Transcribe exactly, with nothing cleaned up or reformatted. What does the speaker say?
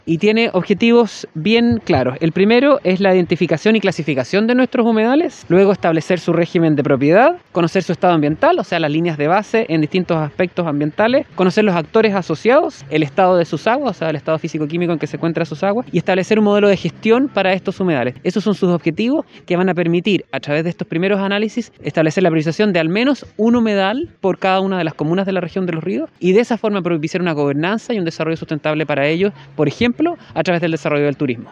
y tiene objetivos bien claros. El primero es la identificación y clasificación de nuestros humedales, luego establecer su régimen de propiedad, conocer su estado ambiental, o sea, las líneas de base en distintos aspectos ambientales, conocer los actores asociados, el estado de sus aguas, o sea, el estado físico-químico en que se encuentran sus aguas, y establecer un modelo de gestión para estos humedales. Esos son sus objetivos que van a permitir, a través de estos primeros análisis, establecer la priorización de al menos un humedal por cada una de las comunas de la región de Los Ríos, y de esa forma propiciar una gobernanza y un desarrollo sustentable para ellos, por ejemplo, a través del desarrollo del turismo.